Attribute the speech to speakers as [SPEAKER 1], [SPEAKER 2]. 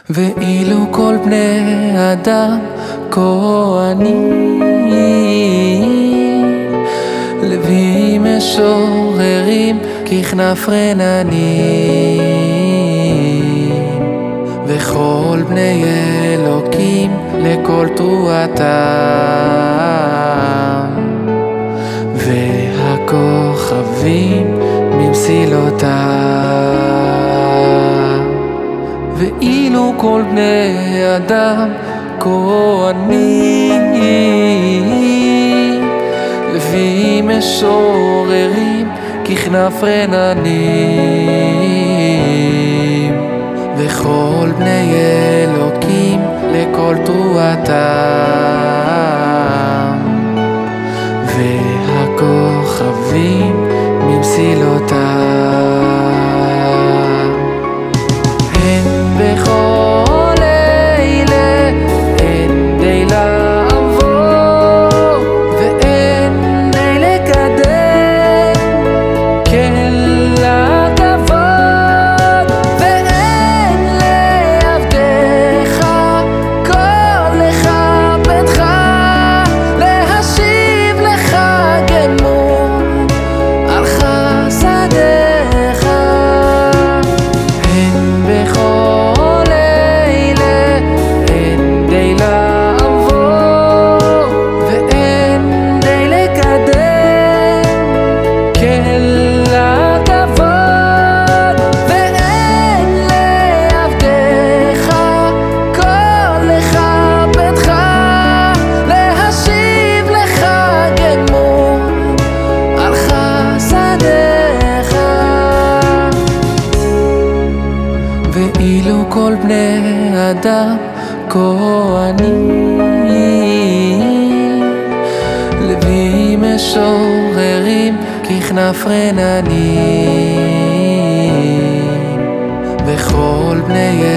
[SPEAKER 1] ואילו כל בני אדם כהנים, לוויים משוררים ככנף רננים, וכל בני אלוקים לכל תרועתם, והכוכבים ממסילותם. ואילו כל בני אדם כהנים, לוויים משוררים ככנף רננים, וכל בני אלוקים לכל תרועתם, והכוכבים ממסילותם. ואילו כל בני אדם כהנים, לוויים משוררים ככנף רננים, וכל בני